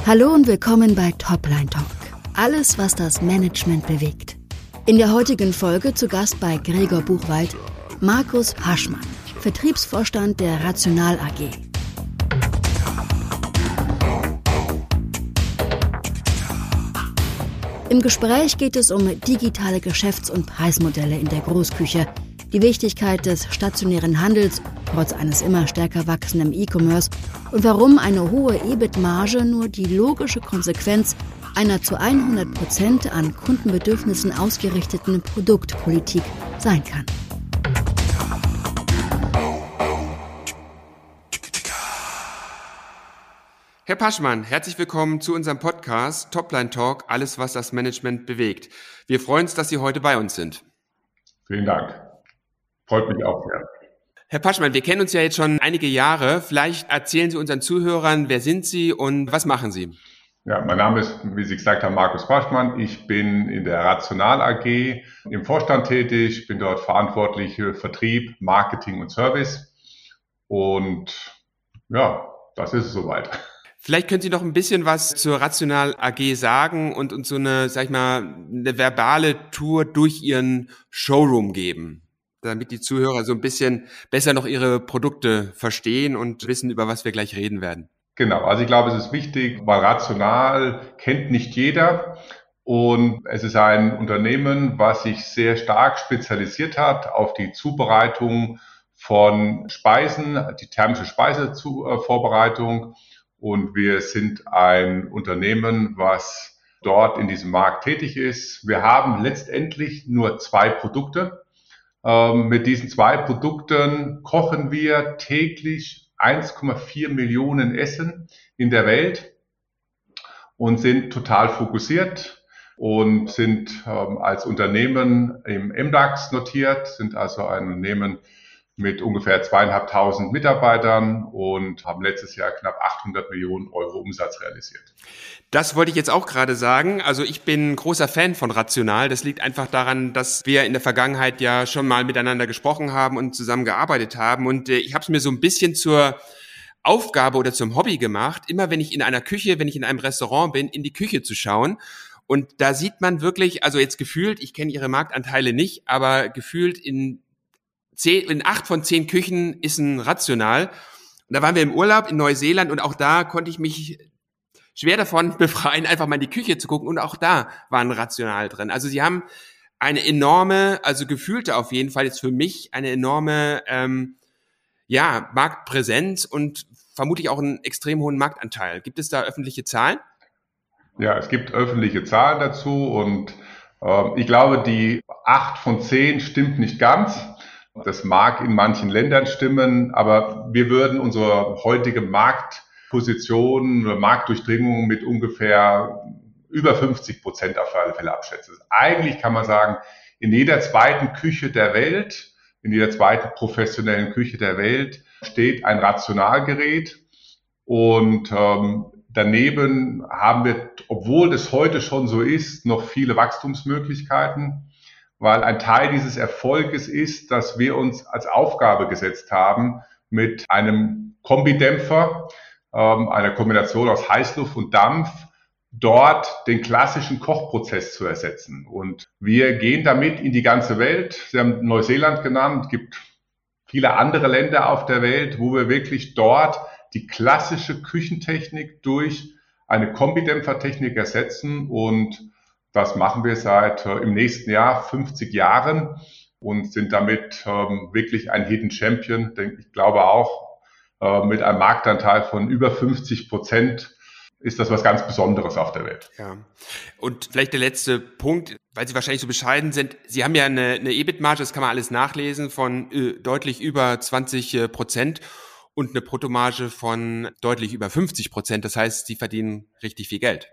Hallo und willkommen bei Topline Talk. Alles, was das Management bewegt. In der heutigen Folge zu Gast bei Gregor Buchwald Markus Paschmann, Vertriebsvorstand der Rational AG. Im Gespräch geht es um digitale Geschäfts- und Preismodelle in der Großküche, die Wichtigkeit des stationären Handels trotz eines immer stärker wachsenden E-Commerce und warum eine hohe EBIT-Marge nur die logische Konsequenz einer zu 100% an Kundenbedürfnissen ausgerichteten Produktpolitik sein kann. Herr Paschmann, herzlich willkommen zu unserem Podcast Topline Talk, alles was das Management bewegt. Wir freuen uns, dass Sie heute bei uns sind. Vielen Dank. Freut mich auch sehr. Herr Paschmann, wir kennen uns ja jetzt schon einige Jahre. Vielleicht erzählen Sie unseren Zuhörern, wer sind Sie und was machen Sie? Ja, mein Name ist, wie Sie gesagt haben, Markus Paschmann. Ich bin in der Rational AG im Vorstand tätig, bin dort verantwortlich für Vertrieb, Marketing und Service. Und ja, das ist es soweit. Vielleicht können Sie noch ein bisschen was zur Rational AG sagen und uns so eine, sag ich mal, eine verbale Tour durch Ihren Showroom geben, damit die Zuhörer so ein bisschen besser noch Ihre Produkte verstehen und wissen, über was wir gleich reden werden. Genau, also ich glaube, es ist wichtig, weil Rational kennt nicht jeder und es ist ein Unternehmen, was sich sehr stark spezialisiert hat auf die Zubereitung von Speisen, die thermische Speisevorbereitung. Und wir sind ein Unternehmen, was dort in diesem Markt tätig ist. Wir haben letztendlich nur 2 Produkte. Mit diesen 2 Produkten kochen wir täglich 1,4 Millionen Essen in der Welt und sind total fokussiert und sind als Unternehmen im MDAX notiert, sind also ein Unternehmen mit ungefähr 2.500 Mitarbeitern und haben letztes Jahr knapp 800 Millionen Euro Umsatz realisiert. Das wollte ich jetzt auch gerade sagen. Also ich bin großer Fan von Rational. Das liegt einfach daran, dass wir in der Vergangenheit ja schon mal miteinander gesprochen haben und zusammengearbeitet haben. Und ich habe es mir so ein bisschen zur Aufgabe oder zum Hobby gemacht, immer wenn ich in einer Küche, wenn ich in einem Restaurant bin, in die Küche zu schauen. Und da sieht man wirklich, also jetzt gefühlt, ich kenne Ihre Marktanteile nicht, aber gefühlt in 8 von 10 Küchen ist ein Rational. Und da waren wir im Urlaub in Neuseeland und auch da konnte ich mich schwer davon befreien, einfach mal in die Küche zu gucken und auch da war ein Rational drin. Also Sie haben eine enorme, also gefühlte auf jeden Fall jetzt für mich eine enorme Marktpräsenz und vermutlich auch einen extrem hohen Marktanteil. Gibt es da öffentliche Zahlen? Ja, es gibt öffentliche Zahlen dazu und ich glaube, die 8 von 10 stimmt nicht ganz. Das mag in manchen Ländern stimmen, aber wir würden unsere heutige Marktposition, Marktdurchdringung mit ungefähr über 50% auf alle Fälle abschätzen. Eigentlich kann man sagen, in jeder zweiten Küche der Welt, in jeder zweiten professionellen Küche der Welt steht ein Rationalgerät und daneben haben wir, obwohl das heute schon so ist, noch viele Wachstumsmöglichkeiten. Weil ein Teil dieses Erfolges ist, dass wir uns als Aufgabe gesetzt haben, mit einem Kombidämpfer, einer Kombination aus Heißluft und Dampf, dort den klassischen Kochprozess zu ersetzen. Und wir gehen damit in die ganze Welt. Sie haben Neuseeland genannt, es gibt viele andere Länder auf der Welt, wo wir wirklich dort die klassische Küchentechnik durch eine Kombidämpfertechnik ersetzen und das machen wir seit im nächsten Jahr 50 Jahren und sind damit wirklich ein Hidden Champion. Ich glaube auch, mit einem Marktanteil von über 50% ist das was ganz Besonderes auf der Welt. Ja. Und vielleicht der letzte Punkt, weil Sie wahrscheinlich so bescheiden sind. Sie haben ja eine EBIT-Marge, das kann man alles nachlesen, von deutlich über 20% und eine Bruttomarge von deutlich über 50%. Das heißt, Sie verdienen richtig viel Geld.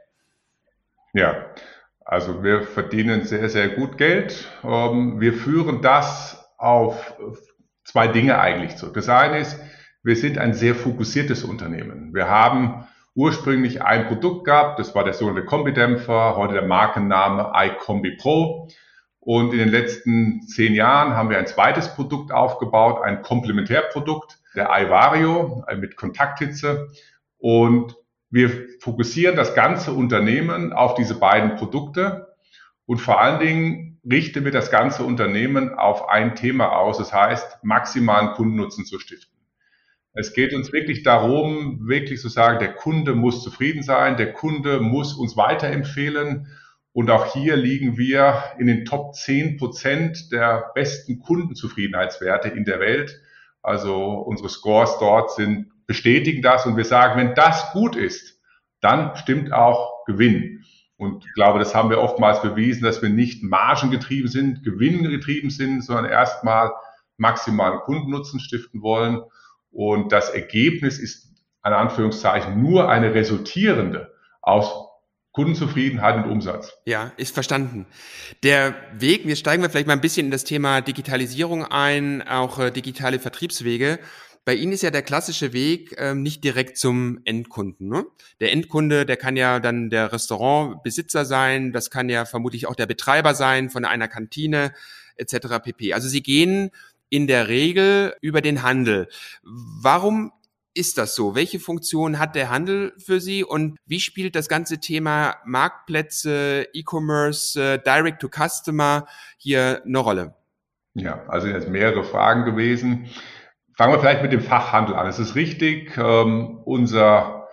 Ja. Also wir verdienen sehr, sehr gut Geld. Wir führen das auf 2 Dinge eigentlich zu. Das eine ist, wir sind ein sehr fokussiertes Unternehmen. Wir haben ursprünglich ein Produkt gehabt, das war der sogenannte Kombidämpfer, heute der Markenname iCombi Pro. Und in den letzten 10 Jahren haben wir ein zweites Produkt aufgebaut, ein Komplementärprodukt, der iVario mit Kontakthitze. Und Wir fokussieren das ganze Unternehmen auf diese beiden Produkte und vor allen Dingen richten wir das ganze Unternehmen auf ein Thema aus, das heißt, maximalen Kundennutzen zu stiften. Es geht uns wirklich darum, wirklich zu sagen, der Kunde muss zufrieden sein, der Kunde muss uns weiterempfehlen. Und auch hier liegen wir in den Top 10% der besten Kundenzufriedenheitswerte in der Welt. Also unsere Scores dort bestätigen das. Und wir sagen, wenn das gut ist, dann stimmt auch Gewinn. Und ich glaube, das haben wir oftmals bewiesen, dass wir nicht margengetrieben sind, gewinngetrieben sind, sondern erstmal maximalen Kundennutzen stiften wollen. Und das Ergebnis ist, in Anführungszeichen, nur eine resultierende aus Kundenzufriedenheit und Umsatz. Ja, ist verstanden. Der Weg, wir steigen vielleicht mal ein bisschen in das Thema Digitalisierung ein, auch digitale Vertriebswege. Bei Ihnen ist ja der klassische Weg nicht direkt zum Endkunden, ne? Der Endkunde, der kann ja dann der Restaurantbesitzer sein, das kann ja vermutlich auch der Betreiber sein von einer Kantine etc. pp. Also Sie gehen in der Regel über den Handel. Warum ist das so? Welche Funktion hat der Handel für Sie und wie spielt das ganze Thema Marktplätze, E-Commerce, Direct to Customer hier eine Rolle? Ja, also jetzt mehrere Fragen gewesen. Fangen wir vielleicht mit dem Fachhandel an. Es ist richtig, unser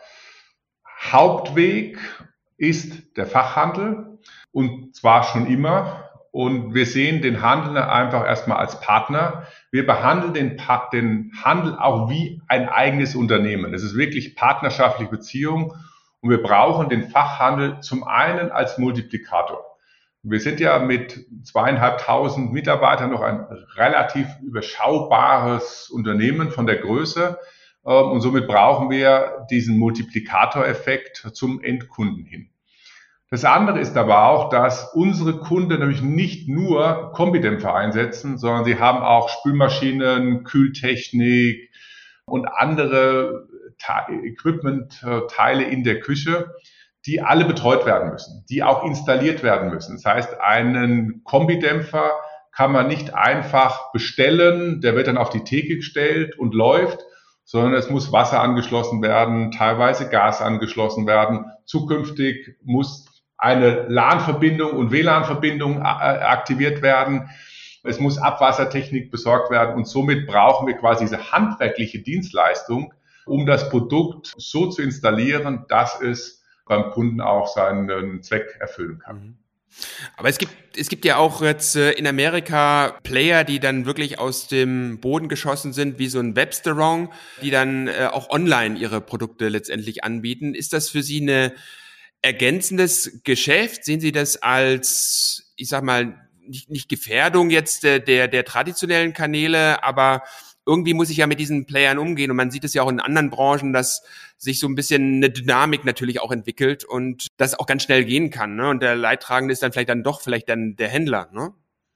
Hauptweg ist der Fachhandel und zwar schon immer. Und wir sehen den Handel einfach erstmal als Partner. Wir behandeln den Handel auch wie ein eigenes Unternehmen. Es ist wirklich partnerschaftliche Beziehung und wir brauchen den Fachhandel zum einen als Multiplikator. Wir sind ja mit 2.500 Mitarbeitern noch ein relativ überschaubares Unternehmen von der Größe und somit brauchen wir diesen Multiplikatoreffekt zum Endkunden hin. Das andere ist aber auch, dass unsere Kunden nämlich nicht nur Kombidämpfer einsetzen, sondern sie haben auch Spülmaschinen, Kühltechnik und andere Equipment-Teile in der Küche, die alle betreut werden müssen, die auch installiert werden müssen. Das heißt, einen Kombidämpfer kann man nicht einfach bestellen, der wird dann auf die Theke gestellt und läuft, sondern es muss Wasser angeschlossen werden, teilweise Gas angeschlossen werden. Zukünftig muss eine LAN-Verbindung und WLAN-Verbindung aktiviert werden. Es muss Abwassertechnik besorgt werden und somit brauchen wir quasi diese handwerkliche Dienstleistung, um das Produkt so zu installieren, dass es beim Kunden auch seinen Zweck erfüllen kann. Aber es gibt ja auch jetzt in Amerika Player, die dann wirklich aus dem Boden geschossen sind, wie so ein Webstaurant, die dann auch online ihre Produkte letztendlich anbieten. Ist das für Sie eine ergänzendes Geschäft? Sehen Sie das als, ich sag mal, nicht Gefährdung jetzt der traditionellen Kanäle, aber irgendwie muss ich ja mit diesen Playern umgehen und man sieht es ja auch in anderen Branchen, dass sich so ein bisschen eine Dynamik natürlich auch entwickelt und das auch ganz schnell gehen kann, ne? Und der Leidtragende ist dann vielleicht dann der Händler, ne?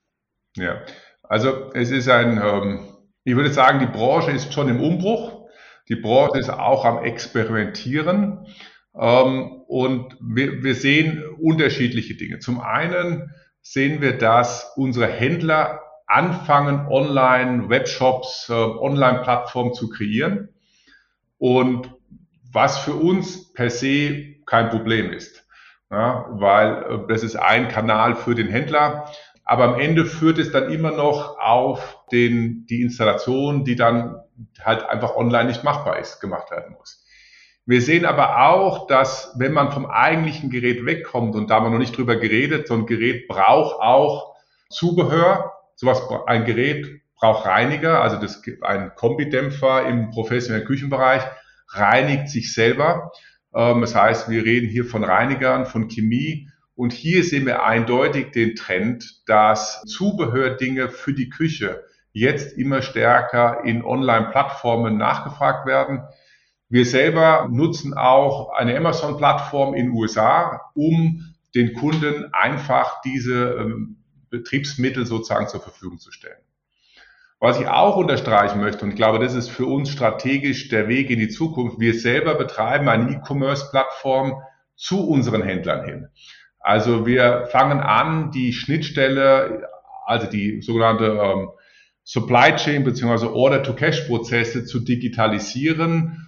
Ja, also es ist ich würde sagen, die Branche ist schon im Umbruch. Die Branche ist auch am Experimentieren. Und wir sehen unterschiedliche Dinge. Zum einen sehen wir, dass unsere Händler anfangen, Online-Webshops, Online-Plattformen zu kreieren. Und was für uns per se kein Problem ist, ja, weil das ist ein Kanal für den Händler. Aber am Ende führt es dann immer noch auf die Installation, die dann halt einfach online nicht machbar ist, gemacht werden muss. Wir sehen aber auch, dass wenn man vom eigentlichen Gerät wegkommt, und da haben wir noch nicht drüber geredet, so ein Gerät braucht auch Zubehör. Ein Gerät braucht Reiniger, also ein Kombidämpfer im professionellen Küchenbereich reinigt sich selber. Das heißt, wir reden hier von Reinigern, von Chemie. Und hier sehen wir eindeutig den Trend, dass Zubehördinge für die Küche jetzt immer stärker in Online-Plattformen nachgefragt werden. Wir selber nutzen auch eine Amazon-Plattform in den USA, um den Kunden einfach diese Betriebsmittel sozusagen zur Verfügung zu stellen. Was ich auch unterstreichen möchte, und ich glaube, das ist für uns strategisch der Weg in die Zukunft, wir selber betreiben eine E-Commerce-Plattform zu unseren Händlern hin. Also wir fangen an, die Schnittstelle, also die sogenannte Supply Chain bzw. Order-to-Cash-Prozesse zu digitalisieren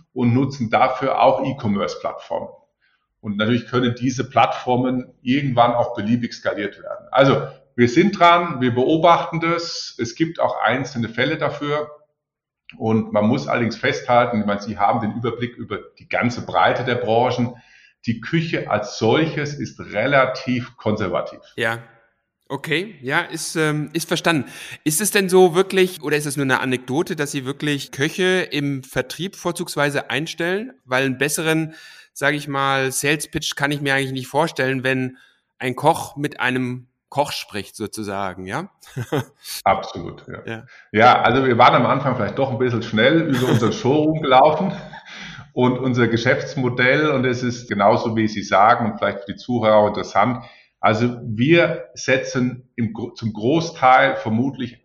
und nutzen dafür auch E-Commerce-Plattformen. Und natürlich können diese Plattformen irgendwann auch beliebig skaliert werden. Also wir sind dran, wir beobachten das. Es gibt auch einzelne Fälle dafür. Und man muss allerdings festhalten, ich meine, Sie haben den Überblick über die ganze Breite der Branchen. Die Küche als solches ist relativ konservativ. Ja. Okay, ja, ist verstanden. Ist es denn so wirklich, oder ist es nur eine Anekdote, dass Sie wirklich Köche im Vertrieb vorzugsweise einstellen? Weil einen besseren, sage ich mal, Sales Pitch kann ich mir eigentlich nicht vorstellen, wenn ein Koch mit einem Koch spricht sozusagen, ja? Absolut, ja. Ja, also wir waren am Anfang vielleicht doch ein bisschen schnell über unseren Showroom gelaufen und unser Geschäftsmodell, und es ist genauso, wie Sie sagen, und vielleicht für die Zuhörer interessant. Also wir setzen zum Großteil vermutlich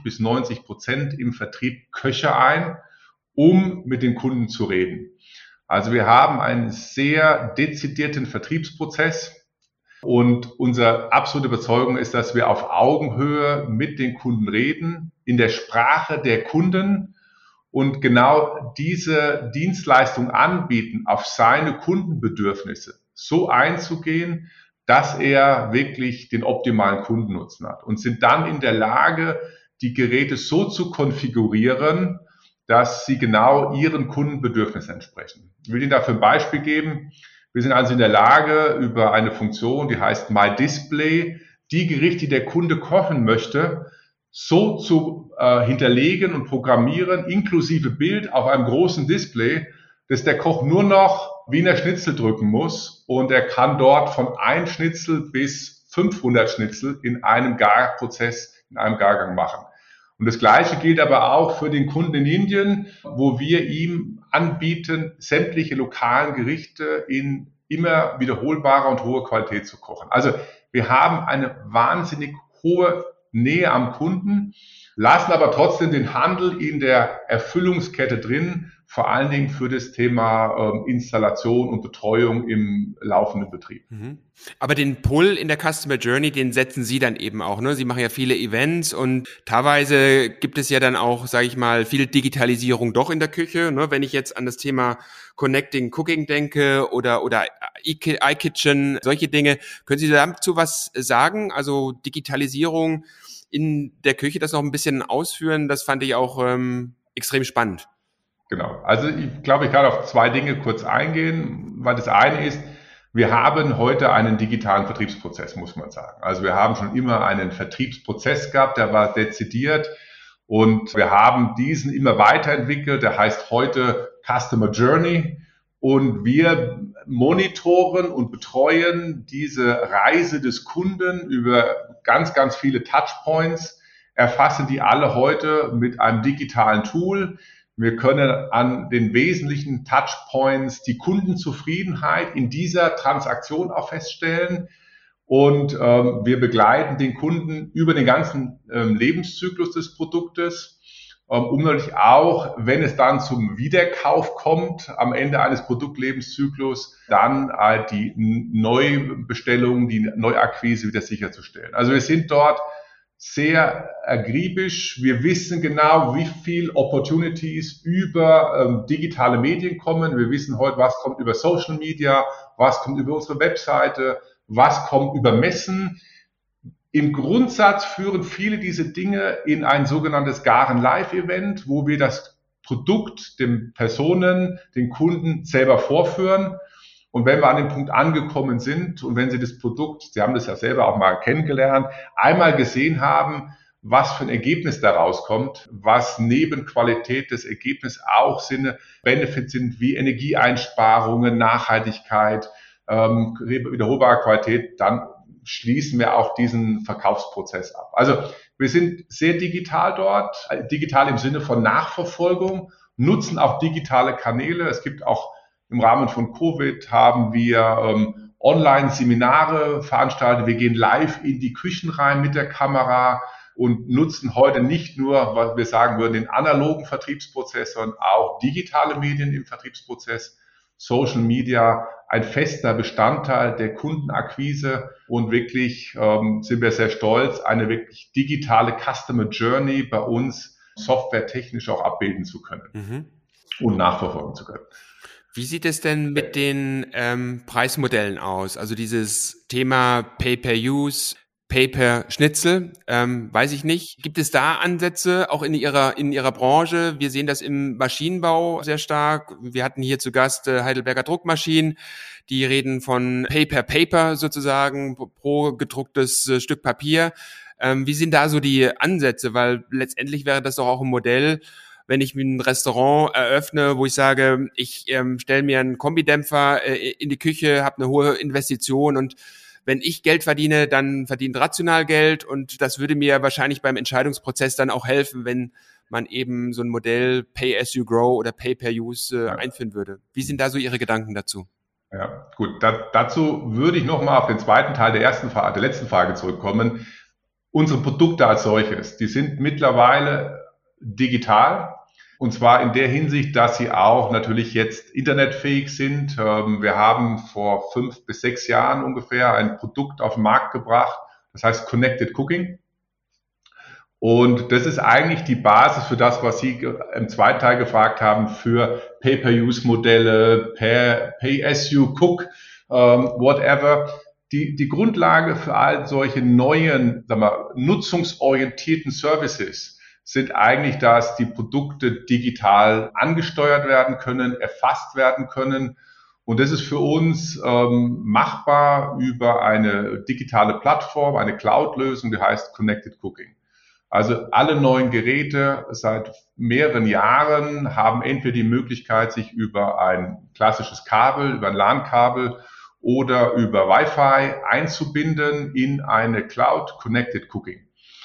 80-90% im Vertrieb Köche ein, um mit den Kunden zu reden. Also wir haben einen sehr dezidierten Vertriebsprozess und unsere absolute Überzeugung ist, dass wir auf Augenhöhe mit den Kunden reden, in der Sprache der Kunden und genau diese Dienstleistung anbieten, auf seine Kundenbedürfnisse so einzugehen, dass er wirklich den optimalen Kundennutzen hat und sind dann in der Lage, die Geräte so zu konfigurieren, dass sie genau ihren Kundenbedürfnissen entsprechen. Ich will Ihnen dafür ein Beispiel geben. Wir sind also in der Lage, über eine Funktion, die heißt My Display, die Gerichte, die der Kunde kochen möchte, so zu hinterlegen und programmieren, inklusive Bild auf einem großen Display, dass der Koch nur noch Wiener Schnitzel drücken muss und er kann dort von 1 Schnitzel bis 500 Schnitzel in einem Garprozess, in einem Gargang machen. Und das Gleiche gilt aber auch für den Kunden in Indien, wo wir ihm anbieten, sämtliche lokalen Gerichte in immer wiederholbarer und hoher Qualität zu kochen. Also wir haben eine wahnsinnig hohe Nähe am Kunden, lassen aber trotzdem den Handel in der Erfüllungskette drin, vor allen Dingen für das Thema Installation und Betreuung im laufenden Betrieb. Aber den Pull in der Customer Journey, den setzen Sie dann eben auch, ne? Sie machen ja viele Events und teilweise gibt es ja dann auch, sage ich mal, viel Digitalisierung doch in der Küche, ne? Wenn ich jetzt an das Thema Connecting Cooking denke oder iKitchen, solche Dinge. Können Sie dazu was sagen? Also Digitalisierung in der Küche, das noch ein bisschen ausführen, das fand ich auch extrem spannend. Genau. Also ich glaube, ich kann auf 2 Dinge kurz eingehen, weil das eine ist, wir haben heute einen digitalen Vertriebsprozess, muss man sagen. Also wir haben schon immer einen Vertriebsprozess gehabt, der war dezidiert und wir haben diesen immer weiterentwickelt, der heißt heute Customer Journey und wir monitoren und betreuen diese Reise des Kunden über ganz, ganz viele Touchpoints, erfassen die alle heute mit einem digitalen Tool. Wir können an den wesentlichen Touchpoints die Kundenzufriedenheit in dieser Transaktion auch feststellen und wir begleiten den Kunden über den ganzen Lebenszyklus des Produktes, um natürlich auch, wenn es dann zum Wiederkauf kommt, am Ende eines Produktlebenszyklus, dann die Neubestellung, die Neuakquise wieder sicherzustellen. Also wir sind dort sehr akribisch. Wir wissen genau, wie viel Opportunities über digitale Medien kommen. Wir wissen heute, was kommt über Social Media, was kommt über unsere Webseite, was kommt über Messen. Im Grundsatz führen viele diese Dinge in ein sogenanntes Garen-Live-Event, wo wir das Produkt den Personen, den Kunden selber vorführen. Und wenn wir an dem Punkt angekommen sind und wenn Sie das Produkt, Sie haben das ja selber auch mal kennengelernt, einmal gesehen haben, was für ein Ergebnis da rauskommt, was neben Qualität des Ergebnisses auch Benefits sind wie Energieeinsparungen, Nachhaltigkeit, wiederholbare Qualität, dann schließen wir auch diesen Verkaufsprozess ab. Also wir sind sehr digital dort, digital im Sinne von Nachverfolgung, nutzen auch digitale Kanäle. Es gibt auch im Rahmen von Covid haben wir Online-Seminare veranstaltet. Wir gehen live in die Küchen rein mit der Kamera und nutzen heute nicht nur, was wir sagen würden, den analogen Vertriebsprozess, sondern auch digitale Medien im Vertriebsprozess. Social Media, ein fester Bestandteil der Kundenakquise und wirklich sind wir sehr stolz, eine wirklich digitale Customer Journey bei uns softwaretechnisch auch abbilden zu können. und nachverfolgen zu können. Wie sieht es denn mit den Preismodellen aus? Also dieses Thema Pay-per-Use, Pay-per-Schnitzel, weiß ich nicht. Gibt es da Ansätze auch in Ihrer Branche? Wir sehen das im Maschinenbau sehr stark. Wir hatten hier zu Gast Heidelberger Druckmaschinen. Die reden von Pay-per-Paper sozusagen, pro gedrucktes Stück Papier. Wie sind da so die Ansätze? Weil letztendlich wäre das doch auch ein Modell, wenn ich ein Restaurant eröffne, wo ich sage, ich stelle mir einen Kombidämpfer in die Küche, habe eine hohe Investition und wenn ich Geld verdiene, dann verdient rational Geld und das würde mir wahrscheinlich beim Entscheidungsprozess dann auch helfen, wenn man eben so ein Modell Pay as you grow oder Pay per Use einführen würde. Wie sind da so Ihre Gedanken dazu? Ja, gut. Dazu würde ich nochmal auf den zweiten Teil der letzten Frage zurückkommen. Unsere Produkte als solches, die sind mittlerweile digital. Und zwar in der Hinsicht, dass sie auch natürlich jetzt internetfähig sind. Wir haben vor 5 bis 6 Jahren ungefähr ein Produkt auf den Markt gebracht, das heißt Connected Cooking. Und das ist eigentlich die Basis für das, was Sie im zweiten Teil gefragt haben, für Pay-per-Use-Modelle, Pay-as-you-cook, whatever. Die Grundlage für all solche neuen, nutzungsorientierten Services sind eigentlich, dass die Produkte digital angesteuert werden können, erfasst werden können. Und das ist für uns machbar über eine digitale Plattform, eine Cloud-Lösung, die heißt Connected Cooking. Also alle neuen Geräte seit mehreren Jahren haben entweder die Möglichkeit, sich über ein klassisches Kabel, über ein LAN-Kabel oder über Wi-Fi einzubinden in eine Cloud Connected Cooking.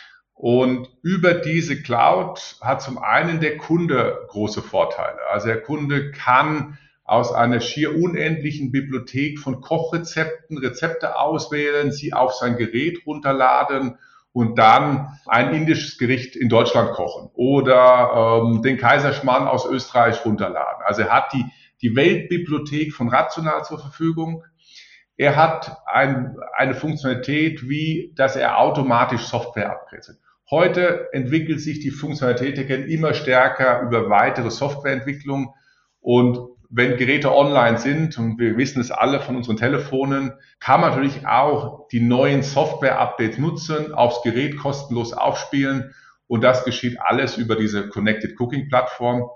Und über diese Cloud hat zum einen der Kunde große Vorteile. Also der Kunde kann aus einer schier unendlichen Bibliothek von Kochrezepten Rezepte auswählen, sie auf sein Gerät runterladen und dann ein indisches Gericht in Deutschland kochen oder den Kaiserschmarrn aus Österreich runterladen. Also er hat die Weltbibliothek von Rational zur Verfügung. Er hat eine Funktionalität, wie dass er automatisch Software abgrenzt. Heute entwickelt sich die Funktionalität immer stärker über weitere Softwareentwicklung. Und wenn Geräte online sind, und wir wissen es alle von unseren Telefonen, kann man natürlich auch die neuen Software-Updates nutzen, aufs Gerät kostenlos aufspielen. Und das geschieht alles über diese Connected Cooking Plattform.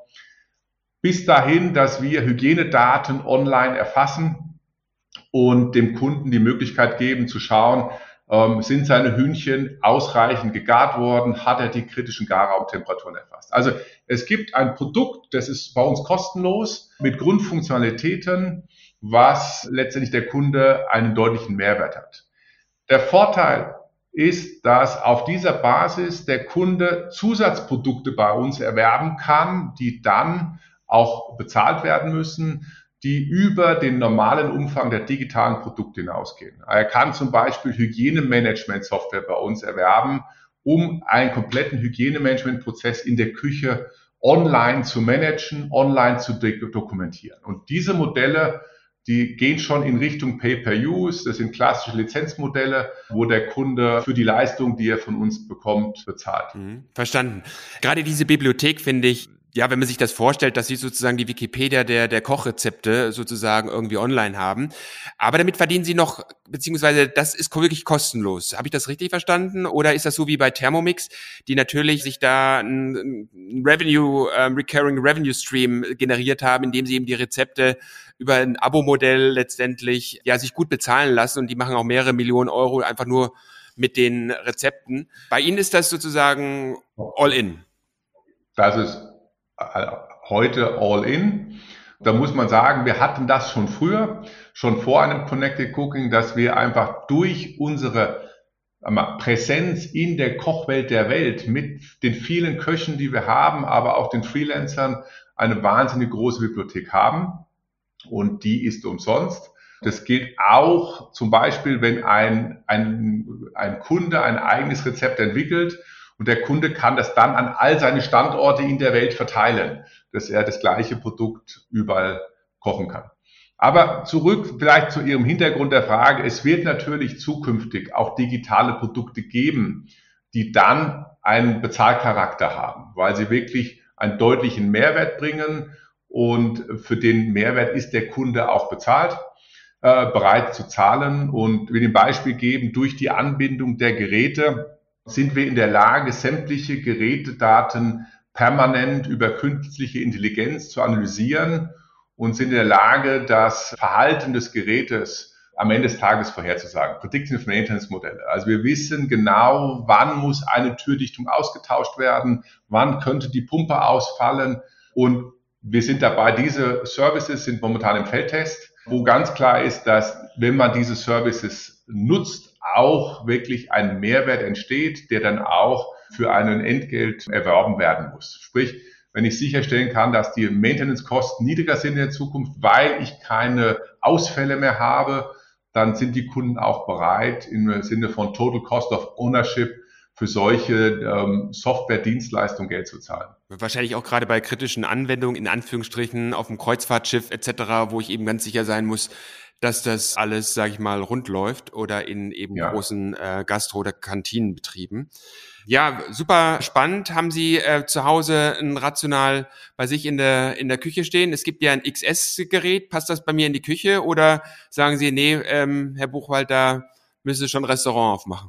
Bis dahin, dass wir Hygienedaten online erfassen und dem Kunden die Möglichkeit geben zu schauen, sind seine Hühnchen ausreichend gegart worden, hat er die kritischen Garraumtemperaturen erfasst. Also es gibt ein Produkt, das ist bei uns kostenlos mit Grundfunktionalitäten, was letztendlich der Kunde einen deutlichen Mehrwert hat. Der Vorteil ist, dass auf dieser Basis der Kunde Zusatzprodukte bei uns erwerben kann, die dann auch bezahlt werden müssen, die über den normalen Umfang der digitalen Produkte hinausgehen. Er kann zum Beispiel Hygienemanagement-Software bei uns erwerben, um einen kompletten Hygienemanagement-Prozess in der Küche online zu managen, online zu dokumentieren. Und diese Modelle, die gehen schon in Richtung Pay-per-Use. Das sind klassische Lizenzmodelle, wo der Kunde für die Leistung, die er von uns bekommt, bezahlt. Verstanden. Gerade diese Bibliothek finde ich, ja, wenn man sich das vorstellt, dass sie sozusagen die Wikipedia der Kochrezepte sozusagen irgendwie online haben. Aber damit verdienen sie noch, beziehungsweise das ist wirklich kostenlos. Habe ich das richtig verstanden? Oder ist das so wie bei Thermomix, die natürlich sich da ein Recurring Revenue Stream generiert haben, indem sie eben die Rezepte über ein Abo-Modell letztendlich ja sich gut bezahlen lassen und die machen auch mehrere Millionen Euro einfach nur mit den Rezepten. Bei Ihnen ist das sozusagen all-in. Das ist heute all-in. Da muss man sagen, wir hatten das schon früher, schon vor einem Connected Cooking, dass wir einfach durch unsere Präsenz in der Kochwelt der Welt mit den vielen Köchen, die wir haben, aber auch den Freelancern eine wahnsinnig große Bibliothek haben. Und die ist umsonst. Das gilt auch zum Beispiel, wenn ein Kunde ein eigenes Rezept entwickelt und der Kunde kann das dann an all seine Standorte in der Welt verteilen, dass er das gleiche Produkt überall kochen kann. Aber zurück vielleicht zu Ihrem Hintergrund der Frage. Es wird natürlich zukünftig auch digitale Produkte geben, die dann einen Bezahlcharakter haben, weil sie wirklich einen deutlichen Mehrwert bringen. und für den Mehrwert ist der Kunde auch bereit zu zahlen. Und wir dem Beispiel geben, durch die Anbindung der Geräte sind wir in der Lage, sämtliche Gerätedaten permanent über künstliche Intelligenz zu analysieren und sind in der Lage, das Verhalten des Gerätes am Ende des Tages vorherzusagen. Predictive Maintenance Modelle. Also wir wissen genau, wann muss eine Türdichtung ausgetauscht werden, wann könnte die Pumpe ausfallen, und wir sind dabei, diese Services sind momentan im Feldtest, wo ganz klar ist, dass wenn man diese Services nutzt, auch wirklich ein Mehrwert entsteht, der dann auch für einen Entgelt erworben werden muss. Sprich, wenn ich sicherstellen kann, dass die Maintenance-Kosten niedriger sind in der Zukunft, weil ich keine Ausfälle mehr habe, dann sind die Kunden auch bereit, im Sinne von Total Cost of Ownership für solche Software-Dienstleistungen Geld zu zahlen. Wahrscheinlich auch gerade bei kritischen Anwendungen, in Anführungsstrichen, auf dem Kreuzfahrtschiff etc., wo ich eben ganz sicher sein muss, dass das alles, sage ich mal, rund läuft, oder in eben großen Gastro- oder Kantinenbetrieben. Ja, super spannend. Haben Sie zu Hause ein Rational bei sich in der Küche stehen? Es gibt ja ein XS-Gerät. Passt das bei mir in die Küche? Oder sagen Sie, nee, Herr Buchwald, da müssen Sie schon ein Restaurant aufmachen?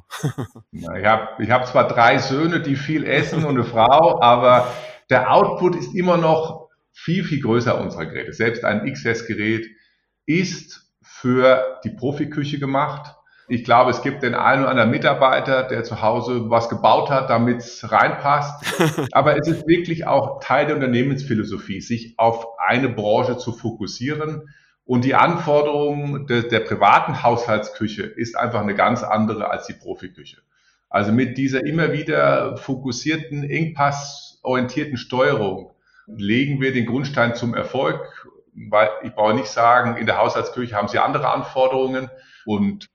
Ich hab zwar 3 Söhne, die viel essen, und eine Frau, aber der Output ist immer noch viel, viel größer unserer Geräte. Selbst ein XS-Gerät ist für die Profiküche gemacht. Ich glaube, es gibt den einen oder anderen Mitarbeiter, der zu Hause was gebaut hat, damit es reinpasst. Aber es ist wirklich auch Teil der Unternehmensphilosophie, sich auf eine Branche zu fokussieren. Und die Anforderung der privaten Haushaltsküche ist einfach eine ganz andere als die Profiküche. Also mit dieser immer wieder fokussierten, engpassorientierten Steuerung legen wir den Grundstein zum Erfolg. Weil ich brauche nicht sagen, in der Haushaltsküche haben Sie andere Anforderungen, und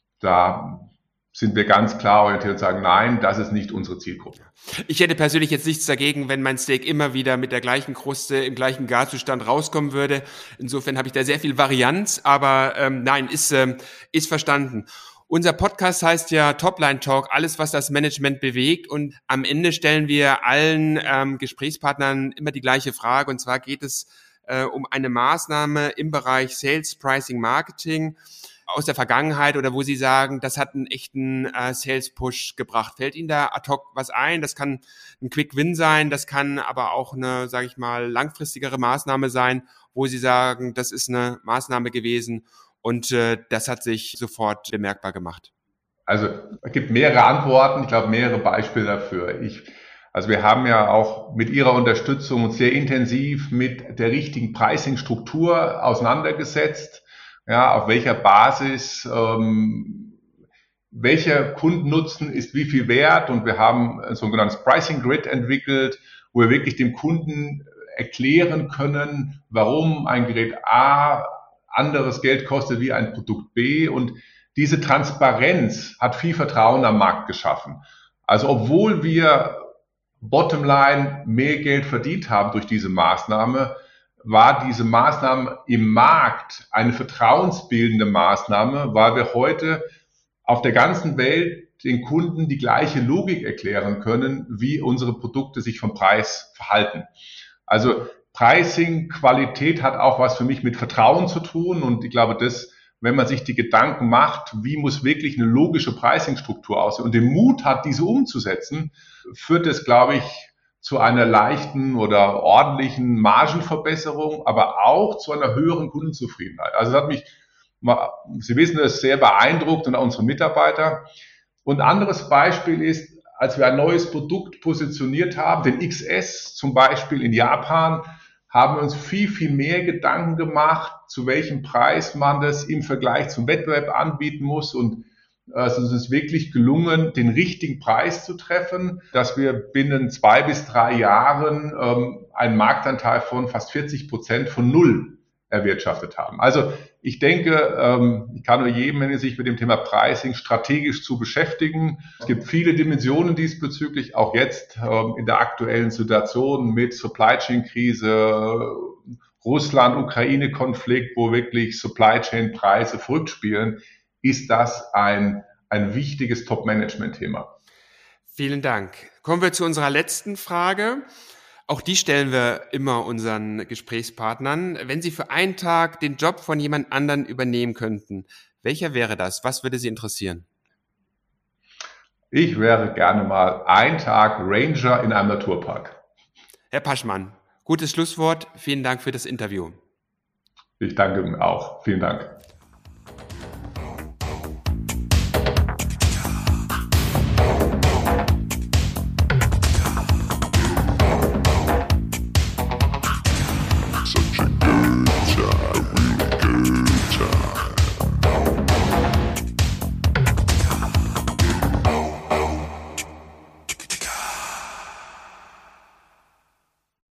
da sind wir ganz klar orientiert und sagen, nein, das ist nicht unsere Zielgruppe. Ich hätte persönlich jetzt nichts dagegen, wenn mein Steak immer wieder mit der gleichen Kruste im gleichen Garzustand rauskommen würde. Insofern habe ich da sehr viel Varianz, aber nein, ist verstanden. Unser Podcast heißt ja Topline Talk, alles, was das Management bewegt, und am Ende stellen wir allen Gesprächspartnern immer die gleiche Frage, und zwar geht es um eine Maßnahme im Bereich Sales, Pricing, Marketing aus der Vergangenheit, oder wo Sie sagen, das hat einen echten Sales-Push gebracht. Fällt Ihnen da ad hoc was ein? Das kann ein Quick-Win sein, das kann aber auch eine, sage ich mal, langfristigere Maßnahme sein, wo Sie sagen, das ist eine Maßnahme gewesen und das hat sich sofort bemerkbar gemacht. Also es gibt mehrere Antworten, ich glaube mehrere Beispiele dafür. Also wir haben ja auch mit Ihrer Unterstützung uns sehr intensiv mit der richtigen Pricing-Struktur auseinandergesetzt. Ja, auf welcher Basis, welcher Kundennutzen ist wie viel wert, und wir haben ein sogenanntes Pricing Grid entwickelt, wo wir wirklich dem Kunden erklären können, warum ein Gerät A anderes Geld kostet wie ein Produkt B, und diese Transparenz hat viel Vertrauen am Markt geschaffen. Also obwohl wir Bottomline mehr Geld verdient haben durch diese Maßnahme, war diese Maßnahme im Markt eine vertrauensbildende Maßnahme, weil wir heute auf der ganzen Welt den Kunden die gleiche Logik erklären können, wie unsere Produkte sich vom Preis verhalten. Also Pricing, Qualität hat auch was für mich mit Vertrauen zu tun, und ich glaube, wenn man sich die Gedanken macht, wie muss wirklich eine logische Pricing-Struktur aussehen und den Mut hat, diese umzusetzen, führt es, glaube ich, zu einer leichten oder ordentlichen Margenverbesserung, aber auch zu einer höheren Kundenzufriedenheit. Also das hat mich, Sie wissen es, sehr beeindruckt, und auch unsere Mitarbeiter. Und ein anderes Beispiel ist, als wir ein neues Produkt positioniert haben, den XS zum Beispiel in Japan, haben wir uns viel, viel mehr Gedanken gemacht, zu welchem Preis man das im Vergleich zum Wettbewerb anbieten muss. Und es ist wirklich gelungen, den richtigen Preis zu treffen, dass wir binnen 2 bis 3 Jahren einen Marktanteil von fast 40% von null erwirtschaftet haben. Also ich denke, ich kann nur jedem, wenn er sich mit dem Thema Pricing strategisch zu beschäftigen. Es gibt viele Dimensionen diesbezüglich, auch jetzt in der aktuellen Situation mit Supply Chain Krise, Russland-Ukraine-Konflikt, wo wirklich Supply Chain Preise verrückt spielen, ist das ein wichtiges Top-Management-Thema. Vielen Dank. Kommen wir zu unserer letzten Frage. Auch die stellen wir immer unseren Gesprächspartnern. Wenn Sie für einen Tag den Job von jemand anderen übernehmen könnten, welcher wäre das? Was würde Sie interessieren? Ich wäre gerne mal einen Tag Ranger in einem Naturpark. Herr Paschmann, gutes Schlusswort. Vielen Dank für das Interview. Ich danke Ihnen auch. Vielen Dank.